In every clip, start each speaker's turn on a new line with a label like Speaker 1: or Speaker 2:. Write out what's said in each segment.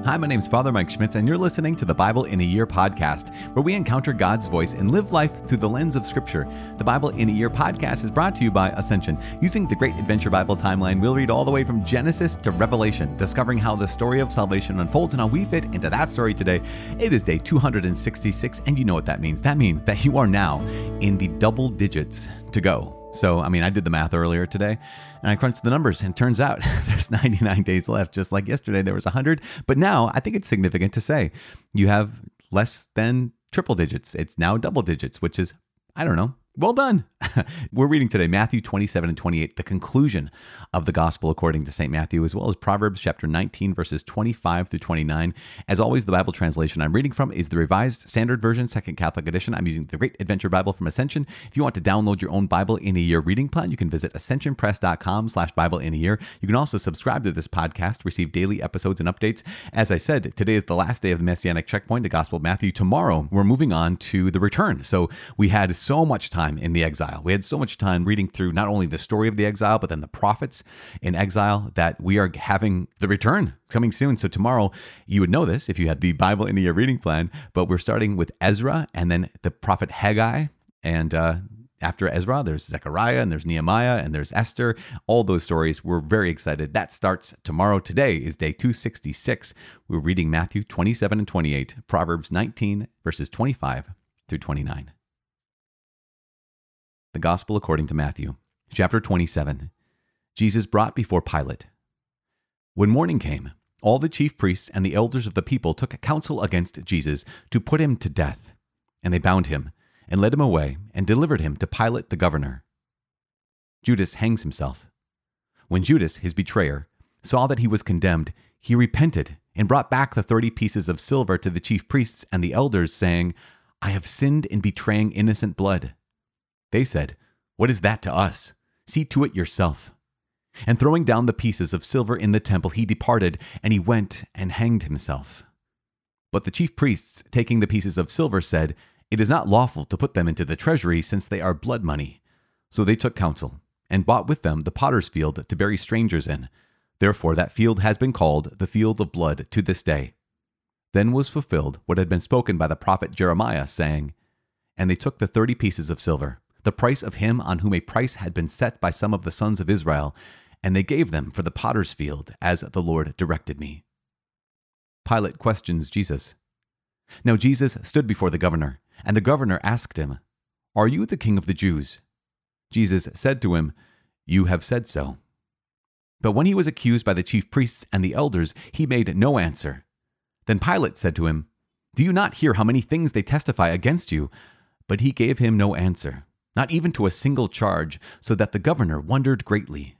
Speaker 1: Hi, my name's Father Mike Schmitz, and you're listening to the Bible in a Year podcast, where we encounter God's voice and live life through the lens of Scripture. The Bible in a Year podcast is brought to you by Ascension. Using the Great Adventure Bible timeline, we'll read all the way from Genesis to Revelation, discovering how the story of salvation unfolds and how we fit into that story today. It is day 266, and you know what that means. That means that you are now in the double digits to go. So, I did the math earlier today, and I crunched the numbers, and it turns out there's 99 days left, just like yesterday there was 100. But now, I think it's significant to say you have less than triple digits. It's now double digits, which is, well done. We're reading today Matthew 27 and 28, the conclusion of the gospel according to St. Matthew, as well as Proverbs chapter 19, verses 25 through 29. As always, the Bible translation I'm reading from is the Revised Standard Version, Second Catholic Edition. I'm using the Great Adventure Bible from Ascension. If you want to download your own Bible in a Year reading plan, you can visit ascensionpress.com/Bible in a Year. You can also subscribe to this podcast, receive daily episodes and updates. As I said, today is the last day of the Messianic Checkpoint, the Gospel of Matthew. Tomorrow, we're moving on to the return. So we had so much time in the exile. We had so much time reading through not only the story of the exile, but then the prophets in exile, that we are having the return coming soon. So tomorrow, you would know this if you had the Bible in a Year reading plan, but we're starting with Ezra and then the prophet Haggai. And after Ezra, there's Zechariah and there's Nehemiah and there's Esther. All those stories. We're very excited. That starts tomorrow. Today is day 266. We're reading Matthew 27 and 28, Proverbs 19, verses 25 through 29. The Gospel according to Matthew, chapter 27. Jesus brought before Pilate. When morning came, all the chief priests and the elders of the people took counsel against Jesus to put him to death. And they bound him, and led him away, and delivered him to Pilate the governor. Judas hangs himself. When Judas, his betrayer, saw that he was condemned, he repented, and brought back the 30 pieces of silver to the chief priests and the elders, saying, I have sinned in betraying innocent blood. They said, What is that to us? See to it yourself. And throwing down the pieces of silver in the temple, he departed, and he went and hanged himself. But the chief priests, taking the pieces of silver, said, It is not lawful to put them into the treasury, since they are blood money. So they took counsel, and bought with them the potter's field to bury strangers in. Therefore that field has been called the field of blood to this day. Then was fulfilled what had been spoken by the prophet Jeremiah, saying, And they took the 30 pieces of silver, the price of him on whom a price had been set by some of the sons of Israel, and they gave them for the potter's field, as the Lord directed me. Pilate questions Jesus. Now Jesus stood before the governor, and the governor asked him, Are you the king of the Jews? Jesus said to him, You have said so. But when he was accused by the chief priests and the elders, he made no answer. Then Pilate said to him, Do you not hear how many things they testify against you? But he gave him no answer, not even to a single charge, so that the governor wondered greatly.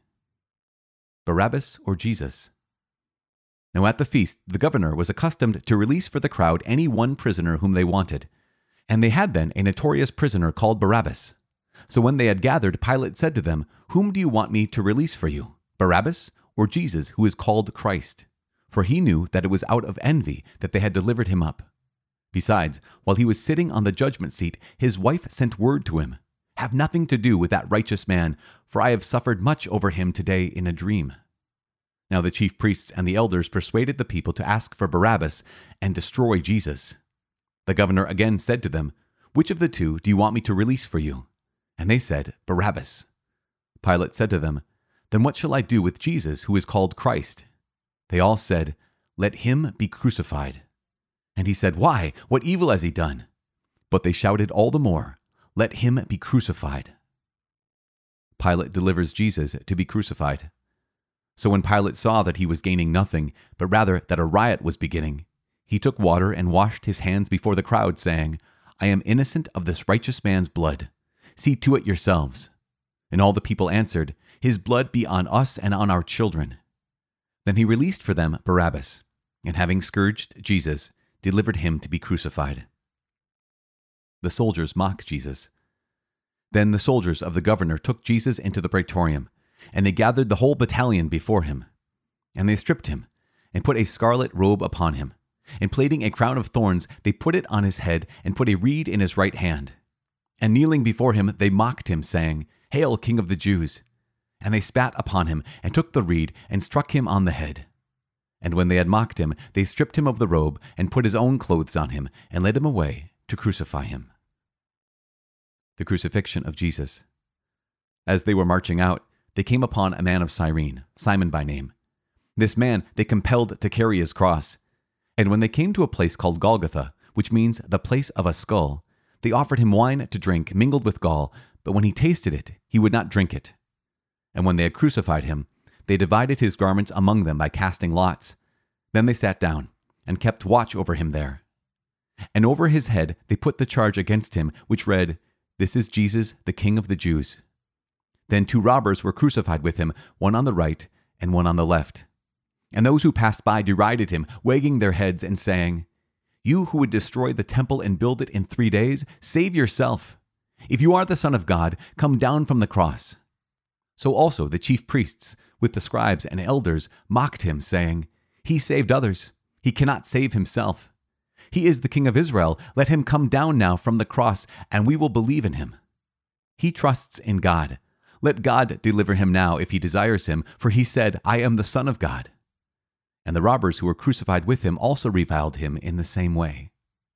Speaker 1: Barabbas or Jesus? Now at the feast, the governor was accustomed to release for the crowd any one prisoner whom they wanted. And they had then a notorious prisoner called Barabbas. So when they had gathered, Pilate said to them, Whom do you want me to release for you, Barabbas or Jesus, who is called Christ? For he knew that it was out of envy that they had delivered him up. Besides, while he was sitting on the judgment seat, his wife sent word to him, Have nothing to do with that righteous man, for I have suffered much over him today in a dream. Now the chief priests and the elders persuaded the people to ask for Barabbas and destroy Jesus. The governor again said to them, Which of the two do you want me to release for you? And they said, Barabbas. Pilate said to them, Then what shall I do with Jesus, who is called Christ? They all said, Let him be crucified. And he said, Why? What evil has he done? But they shouted all the more, Let him be crucified. Pilate delivers Jesus to be crucified. So when Pilate saw that he was gaining nothing, but rather that a riot was beginning, he took water and washed his hands before the crowd, saying, I am innocent of this righteous man's blood. See to it yourselves. And all the people answered, His blood be on us and on our children. Then he released for them Barabbas, and having scourged Jesus, delivered him to be crucified. The soldiers mock Jesus. Then the soldiers of the governor took Jesus into the praetorium, and they gathered the whole battalion before him. And they stripped him, and put a scarlet robe upon him, and plaiting a crown of thorns, they put it on his head, and put a reed in his right hand. And kneeling before him, they mocked him, saying, Hail, King of the Jews! And they spat upon him, and took the reed, and struck him on the head. And when they had mocked him, they stripped him of the robe and put his own clothes on him and led him away to crucify him. The crucifixion of Jesus. As they were marching out, they came upon a man of Cyrene, Simon by name. This man they compelled to carry his cross. And when they came to a place called Golgotha, which means the place of a skull, they offered him wine to drink mingled with gall, but when he tasted it, he would not drink it. And when they had crucified him, they divided his garments among them by casting lots. Then they sat down and kept watch over him there. And over his head they put the charge against him, which read, "This is Jesus, the King of the Jews." Then 2 robbers were crucified with him, one on the right and one on the left. And those who passed by derided him, wagging their heads and saying, "You who would destroy the temple and build it in 3 days, save yourself. If you are the Son of God, come down from the cross." So also the chief priests, with the scribes and elders, mocked him, saying, "He saved others. He cannot save himself. He is the King of Israel. Let him come down now from the cross, and we will believe in him. He trusts in God. Let God deliver him now if he desires him, for he said, 'I am the Son of God.'" And the robbers who were crucified with him also reviled him in the same way.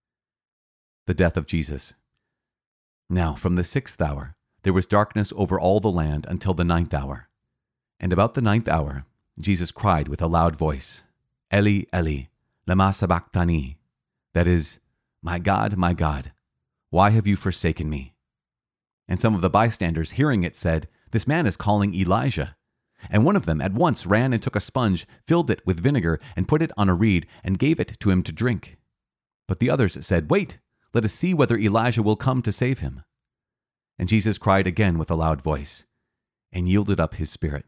Speaker 1: The death of Jesus. Now from the 6th hour there was darkness over all the land until the 9th hour. And about the 9th hour Jesus cried with a loud voice, "Eli, Eli, lama sabachthani?" That is, my God, why have you forsaken me?" And some of the bystanders, hearing it, said, "This man is calling Elijah." And one of them at once ran and took a sponge, filled it with vinegar, and put it on a reed, and gave it to him to drink. But the others said, "Wait, let us see whether Elijah will come to save him." And Jesus cried again with a loud voice, and yielded up his spirit.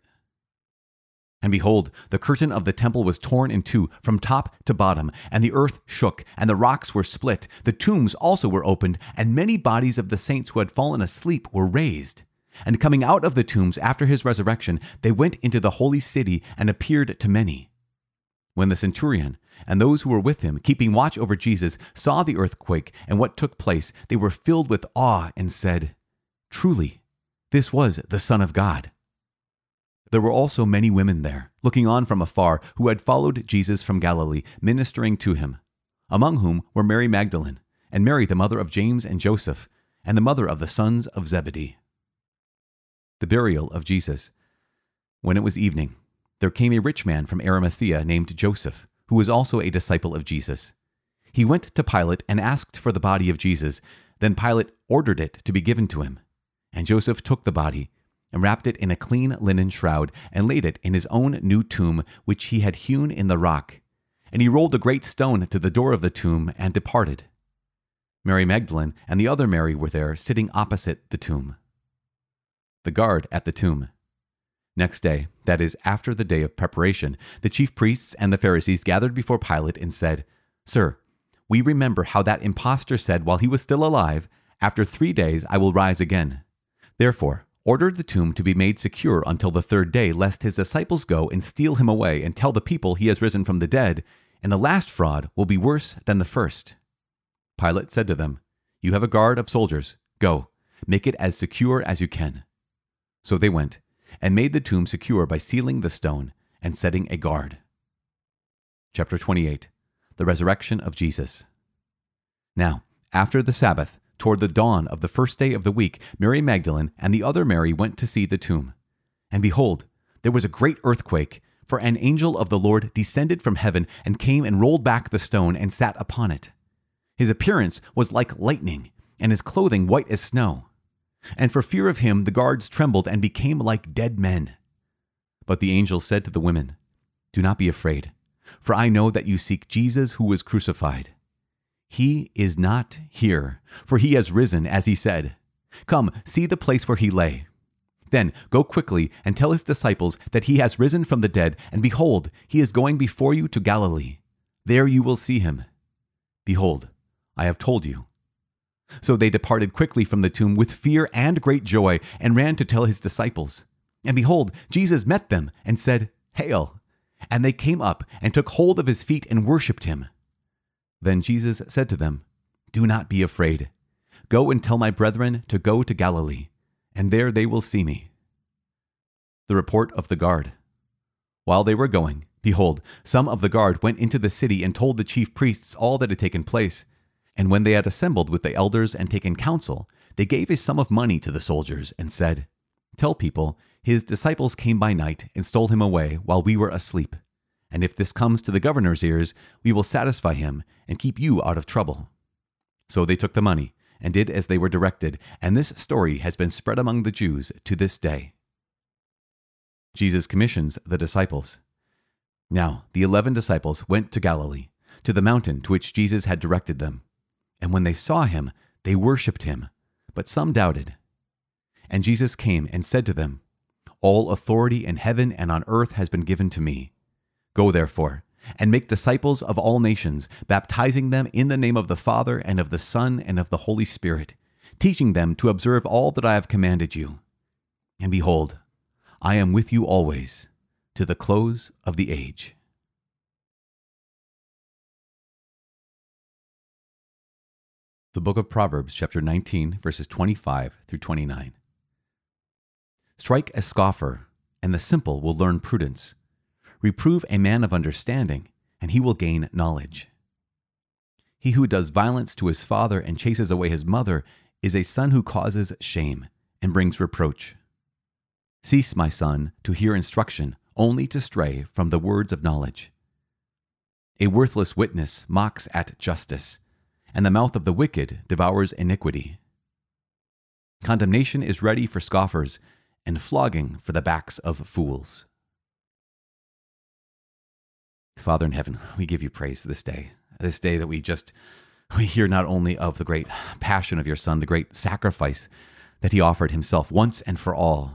Speaker 1: And behold, the curtain of the temple was torn in two from top to bottom, and the earth shook, and the rocks were split. The tombs also were opened, and many bodies of the saints who had fallen asleep were raised. And coming out of the tombs after his resurrection, they went into the holy city and appeared to many. When the centurion and those who were with him, keeping watch over Jesus, saw the earthquake and what took place, they were filled with awe and said, "Truly, this was the Son of God." There were also many women there, looking on from afar, who had followed Jesus from Galilee, ministering to him, among whom were Mary Magdalene, and Mary the mother of James and Joseph, and the mother of the sons of Zebedee. The burial of Jesus. When it was evening, there came a rich man from Arimathea named Joseph, who was also a disciple of Jesus. He went to Pilate and asked for the body of Jesus. Then Pilate ordered it to be given to him. And Joseph took the body and wrapped it in a clean linen shroud, and laid it in his own new tomb, which he had hewn in the rock. And he rolled a great stone to the door of the tomb, and departed. Mary Magdalene and the other Mary were there, sitting opposite the tomb. The guard at the tomb. Next day, that is, after the day of preparation, the chief priests and the Pharisees gathered before Pilate and said, "Sir, we remember how that impostor said while he was still alive, 'After 3 days I will rise again.' Therefore, ordered the tomb to be made secure until the 3rd day, lest his disciples go and steal him away and tell the people he has risen from the dead, and the last fraud will be worse than the first." Pilate said to them, "You have a guard of soldiers. Go, make it as secure as you can." So they went and made the tomb secure by sealing the stone and setting a guard. Chapter 28. The Resurrection of Jesus. Now, after the Sabbath, toward the dawn of the 1st day of the week, Mary Magdalene and the other Mary went to see the tomb. And behold, there was a great earthquake, for an angel of the Lord descended from heaven and came and rolled back the stone and sat upon it. His appearance was like lightning, and his clothing white as snow. And for fear of him the guards trembled and became like dead men. But the angel said to the women, "Do not be afraid, for I know that you seek Jesus who was crucified. He is not here, for he has risen, as he said. Come, see the place where he lay. Then go quickly and tell his disciples that he has risen from the dead, and behold, he is going before you to Galilee. There you will see him. Behold, I have told you." So they departed quickly from the tomb with fear and great joy, and ran to tell his disciples. And behold, Jesus met them and said, "Hail!" And they came up and took hold of his feet and worshipped him. Then Jesus said to them, "Do not be afraid. Go and tell my brethren to go to Galilee, and there they will see me." The report of the guard. While they were going, Behold, some of the guard went into the city and told the chief priests all that had taken place. And when they had assembled with the elders and taken counsel, they gave a sum of money to the soldiers and said, "Tell people, his disciples came by night and stole him away while we were asleep. And if this comes to the governor's ears, we will satisfy him and keep you out of trouble." So they took the money and did as they were directed, and this story has been spread among the Jews to this day. Jesus commissions the disciples. Now the 11 disciples went to Galilee, to the mountain to which Jesus had directed them. And when they saw him, they worshipped him, but some doubted. And Jesus came and said to them, "All authority in heaven and on earth has been given to me. Go therefore, and make disciples of all nations, baptizing them in the name of the Father and of the Son and of the Holy Spirit, teaching them to observe all that I have commanded you. And behold, I am with you always, to the close of the age." The book of Proverbs, chapter 19, verses 25 through 29. Strike a scoffer, and the simple will learn prudence. Reprove a man of understanding, and he will gain knowledge. He who does violence to his father and chases away his mother is a son who causes shame and brings reproach. Cease, my son, to hear instruction, only to stray from the words of knowledge. A worthless witness mocks at justice, and the mouth of the wicked devours iniquity. Condemnation is ready for scoffers, and flogging for the backs of fools. Father in heaven, we give you praise this day that we hear not only of the great passion of your Son, the great sacrifice that he offered himself once and for all,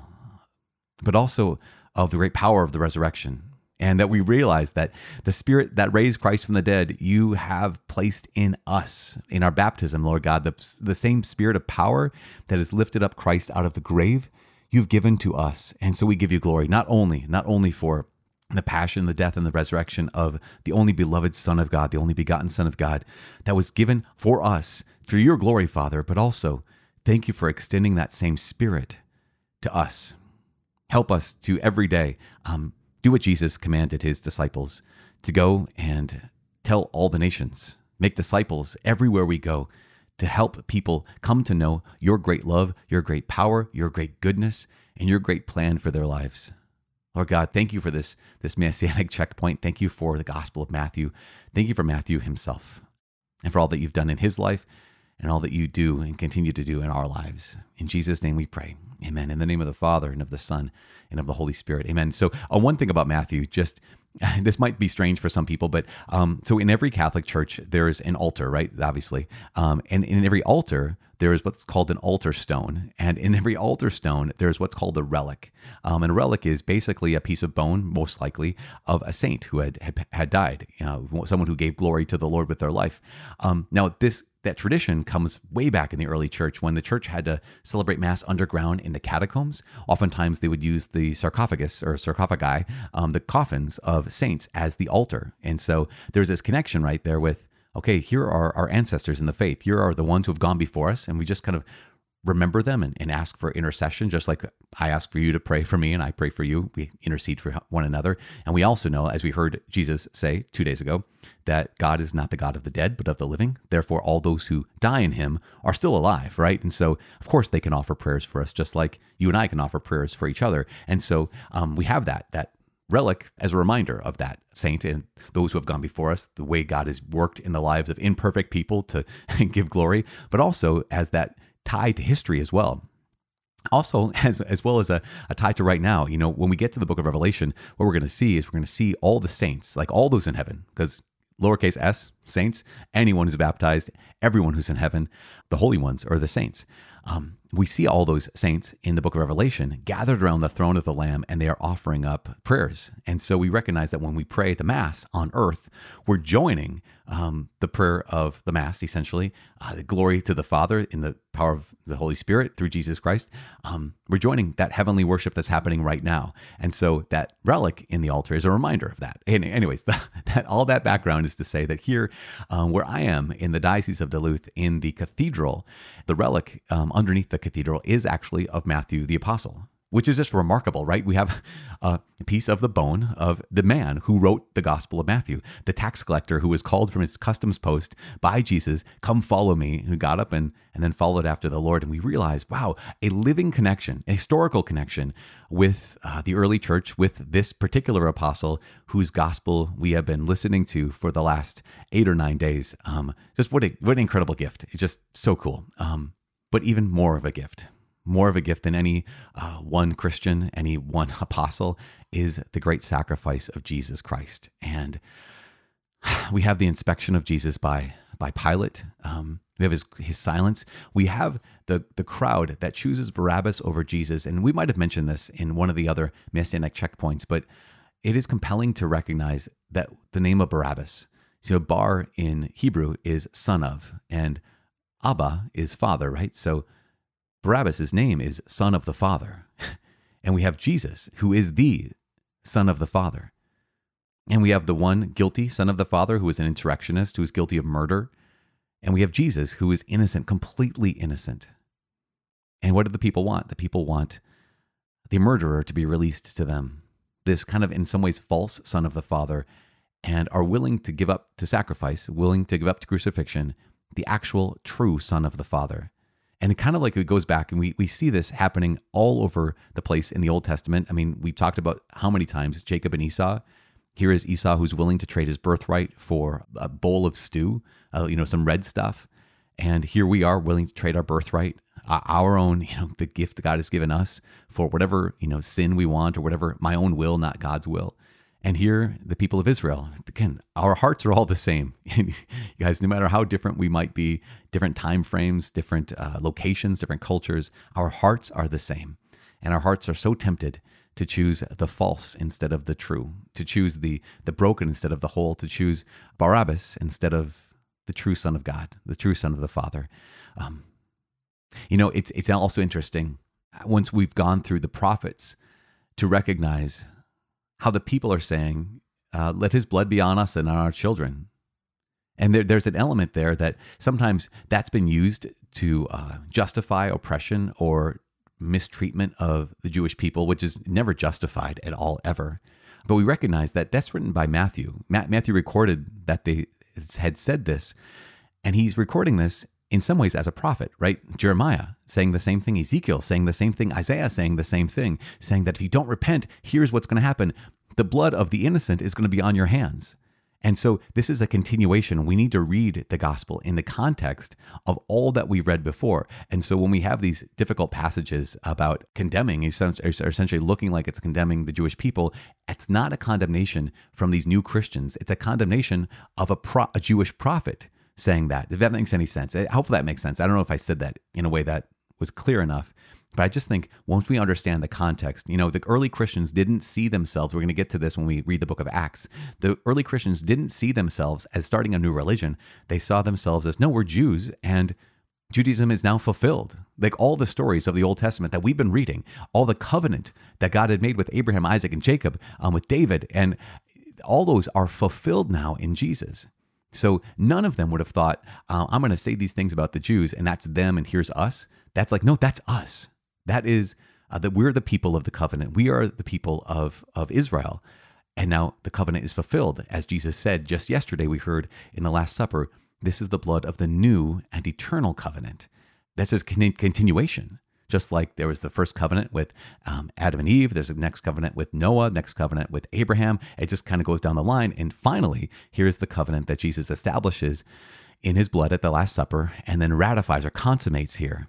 Speaker 1: but also of the great power of the resurrection. And that we realize that the Spirit that raised Christ from the dead, you have placed in us, in our baptism, Lord God, the same Spirit of power that has lifted up Christ out of the grave, you've given to us. And so we give you glory, not only for the passion, the death, and the resurrection of the only beloved Son of God, the only begotten Son of God, that was given for us, for your glory, Father, but also thank you for extending that same Spirit to us. Help us to every day do what Jesus commanded his disciples, to go and tell all the nations, make disciples everywhere we go, to help people come to know your great love, your great power, your great goodness, and your great plan for their lives. Lord God, thank you for this messianic checkpoint. Thank you for the Gospel of Matthew. Thank you for Matthew himself and for all that you've done in his life and all that you do and continue to do in our lives. In Jesus' name we pray. Amen. In the name of the Father and of the Son and of the Holy Spirit. Amen. So one thing about Matthew, this might be strange for some people, but so in every Catholic church, there's an altar, right? Obviously. And in every altar, there is what's called an altar stone. And in every altar stone, there's what's called a relic. And a relic is basically a piece of bone, most likely, of a saint who had died, someone who gave glory to the Lord with their life. Now, that tradition comes way back in the early church when the church had to celebrate Mass underground in the catacombs. Oftentimes they would use the sarcophagus or sarcophagi, the coffins of saints, as the altar. And so there's this connection right there with, okay, here are our ancestors in the faith. Here are the ones who have gone before us, and we just kind of remember them and ask for intercession, just like I ask for you to pray for me and I pray for you. We intercede for one another. And we also know, as we heard Jesus say 2 days ago, that God is not the God of the dead, but of the living. Therefore, all those who die in him are still alive, right? And so, of course, they can offer prayers for us, just like you and I can offer prayers for each other. And so we have that relic as a reminder of that saint and those who have gone before us, the way God has worked in the lives of imperfect people to give glory, but also as that tie to history as well. Also, as well as a tie to right now, when we get to the book of Revelation, what we're going to see all the saints, like all those in heaven, because lowercase s, saints, anyone who's baptized, everyone who's in heaven, the holy ones are the saints. We see all those saints in the book of Revelation gathered around the throne of the Lamb, and they are offering up prayers. And so we recognize that when we pray the Mass on earth, we're joining the prayer of the Mass, essentially, the glory to the Father in the power of the Holy Spirit through Jesus Christ. We're joining that heavenly worship that's happening right now. And so that relic in the altar is a reminder of that. And anyways, all that background is to say that here, where I am in the Diocese of Duluth, in the cathedral, the relic underneath the cathedral is actually of Matthew the Apostle. which is just remarkable, right? We have a piece of the bone of the man who wrote the Gospel of Matthew, the tax collector who was called from his customs post by Jesus, come follow me, who got up and then followed after the Lord. And we realize, wow, a living connection, a historical connection with the early church, with this particular apostle whose gospel we have been listening to for the last 8 or 9 days. Just what an incredible gift. It's just so cool. But even more of a gift. More of a gift than any one Christian, any one apostle, is the great sacrifice of Jesus Christ. And we have the inspection of Jesus by Pilate. We have his silence. We have the crowd that chooses Barabbas over Jesus. And we might have mentioned this in one of the other Messianic checkpoints, but it is compelling to recognize that the name of Barabbas, Bar in Hebrew is son of, and Abba is father, right? So Barabbas' name is Son of the Father. And we have Jesus, who is the Son of the Father. And we have the one guilty Son of the Father who is an insurrectionist, who is guilty of murder. And we have Jesus, who is innocent, completely innocent. And what do the people want? The people want the murderer to be released to them. This kind of, in some ways, false Son of the Father, and are willing to give up to sacrifice, willing to give up to crucifixion, the actual true Son of the Father. And it kind of like it goes back, and we see this happening all over the place in the Old Testament. I mean, we talked about how many times Jacob and Esau. Here is Esau who's willing to trade his birthright for a bowl of stew, some red stuff. And here we are willing to trade our birthright, our own, the gift God has given us for whatever, sin we want or whatever, my own will, not God's will. And here, the people of Israel, again, our hearts are all the same. You guys, no matter how different we might be, different time frames, different locations, different cultures, our hearts are the same. And our hearts are so tempted to choose the false instead of the true, to choose the broken instead of the whole, to choose Barabbas instead of the true Son of God, the true Son of the Father. It's also interesting, once we've gone through the prophets, to recognize how the people are saying, let his blood be on us and on our children. And there's an element there that sometimes that's been used to justify oppression or mistreatment of the Jewish people, which is never justified at all, ever. But we recognize that that's written by Matthew. Matthew recorded that they had said this, and he's recording this in some ways as a prophet, right? Jeremiah saying the same thing, Ezekiel saying the same thing, Isaiah saying the same thing, saying that if you don't repent, here's what's going to happen. The blood of the innocent is going to be on your hands. And so this is a continuation. We need to read the gospel in the context of all that we read before. And so when we have these difficult passages about condemning, essentially looking like it's condemning the Jewish people, it's not a condemnation from these new Christians. It's a condemnation of a Jewish prophet saying that. If that makes any sense. Hopefully that makes sense. I don't know if I said that in a way that was clear enough, but I just think once we understand the context, the early Christians didn't see themselves. We're going to get to this when we read the book of Acts. The early Christians didn't see themselves as starting a new religion. They saw themselves as, no, we're Jews, and Judaism is now fulfilled. Like all the stories of the Old Testament that we've been reading, all the covenant that God had made with Abraham, Isaac, and Jacob, with David, and all those are fulfilled now in Jesus. So none of them would have thought, I'm going to say these things about the Jews, and that's them, and here's us. That's like, no, that's us. That is that we're the people of the covenant. We are the people of Israel. And now the covenant is fulfilled. As Jesus said just yesterday, we heard in the Last Supper, this is the blood of the new and eternal covenant. That's just continuation. Just like there was the first covenant with Adam and Eve, there's a next covenant with Noah, next covenant with Abraham. It just kind of goes down the line. And finally, here's the covenant that Jesus establishes in his blood at the Last Supper and then ratifies or consummates here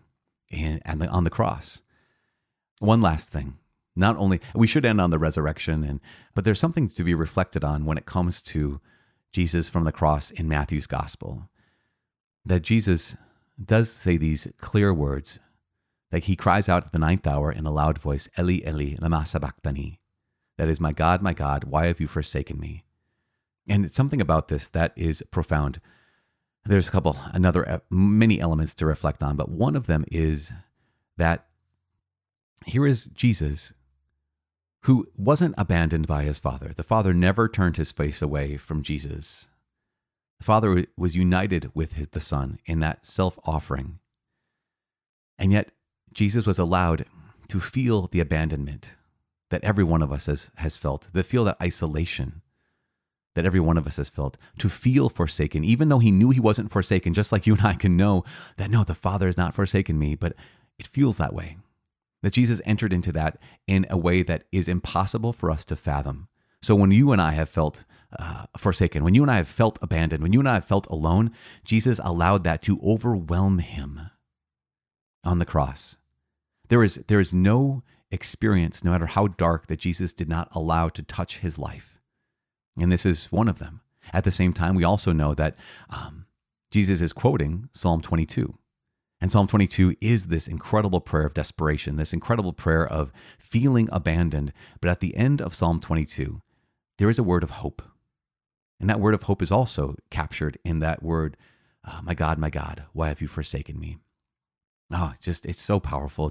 Speaker 1: on the cross. One last thing. Not only, we should end on the resurrection, but there's something to be reflected on when it comes to Jesus from the cross in Matthew's gospel. That Jesus does say these clear words. Like he cries out at the 9th hour in a loud voice, Eli, Eli, lama sabachthani. That is, my God, why have you forsaken me? And it's something about this that is profound. There's many elements to reflect on, but one of them is that here is Jesus, who wasn't abandoned by his Father. The Father never turned his face away from Jesus. The Father was united with the Son in that self-offering. And yet, Jesus was allowed to feel the abandonment that every one of us has felt, to feel that isolation that every one of us has felt, to feel forsaken, even though he knew he wasn't forsaken, just like you and I can know that, no, the Father has not forsaken me, but it feels that way. That Jesus entered into that in a way that is impossible for us to fathom. So when you and I have felt forsaken, when you and I have felt abandoned, when you and I have felt alone, Jesus allowed that to overwhelm him on the cross. There is no experience, no matter how dark, that Jesus did not allow to touch his life. And this is one of them. At the same time, we also know that Jesus is quoting Psalm 22. And Psalm 22 is this incredible prayer of desperation, this incredible prayer of feeling abandoned. But at the end of Psalm 22, there is a word of hope. And that word of hope is also captured in that word, my God, why have you forsaken me? Oh, it's so powerful.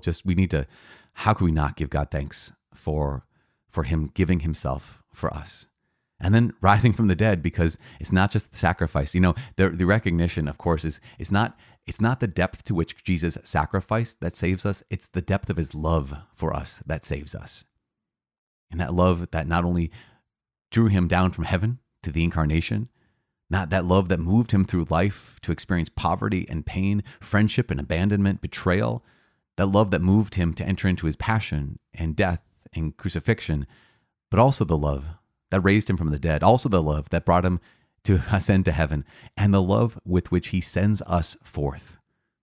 Speaker 1: How could we not give God thanks for him giving himself for us? And then rising from the dead, because it's not just the sacrifice. You know, the recognition, of course, it's not the depth to which Jesus sacrificed that saves us. It's the depth of his love for us that saves us. And that love that not only drew him down from heaven to the incarnation, not that love that moved him through life to experience poverty and pain, friendship and abandonment, betrayal, that love that moved him to enter into his passion and death and crucifixion, but also the love that raised him from the dead, also the love that brought him to ascend to heaven, and the love with which he sends us forth.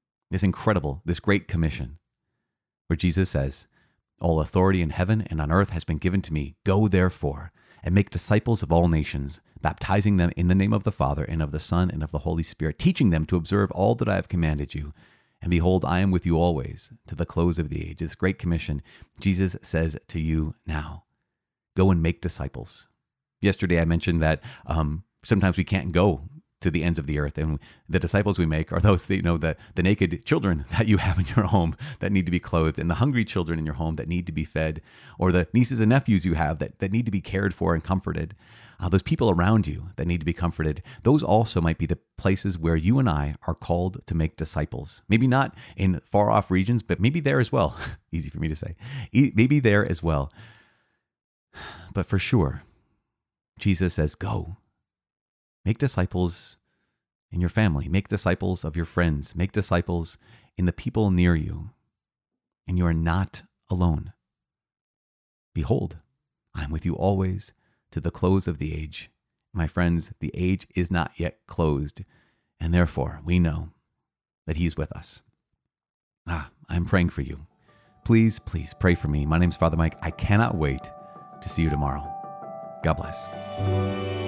Speaker 1: This great commission, where Jesus says, all authority in heaven and on earth has been given to me. Go therefore and make disciples of all nations, baptizing them in the name of the Father and of the Son and of the Holy Spirit, teaching them to observe all that I have commanded you. And behold, I am with you always to the close of the age. This great commission, Jesus says to you now, go and make disciples. Yesterday, I mentioned that sometimes we can't go to the ends of the earth, and the disciples we make are those that, the naked children that you have in your home that need to be clothed, and the hungry children in your home that need to be fed, or the nieces and nephews you have that need to be cared for and comforted. Those people around you that need to be comforted, those also might be the places where you and I are called to make disciples. Maybe not in far off regions, but maybe there as well. Easy for me to say. Maybe there as well. But for sure, Jesus says, go. Make disciples in your family. Make disciples of your friends. Make disciples in the people near you. And you are not alone. Behold, I am with you always to the close of the age. My friends, the age is not yet closed, and therefore we know that he is with us. I'm praying for you. Please pray for me. My name is Father Mike. I cannot wait to see you tomorrow. God bless.